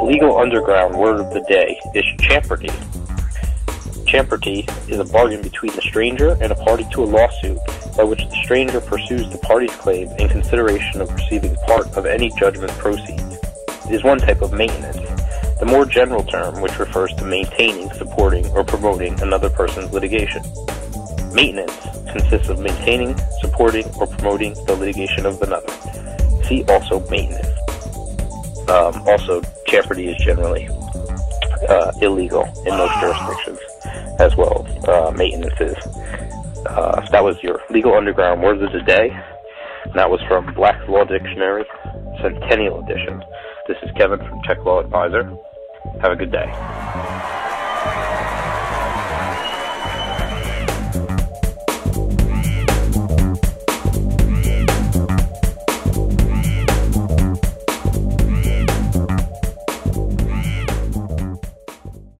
legal underground word of the day is champerty. Champerty is a bargain between the stranger and a party to a lawsuit by which the stranger pursues the party's claim in consideration of receiving part of any judgment proceeds. It is one type of maintenance, the more general term which refers to maintaining, supporting, or promoting another person's litigation. Maintenance consists of maintaining, supporting, or promoting the litigation of another. See also maintenance. Also, champerty is generally illegal in most jurisdictions as well. Maintenance is. That was your Legal Underground Words of the Day. And that was from Black's Law Dictionary, Centennial Edition. This is Kevin from Tech Law Advisor. Have a good day.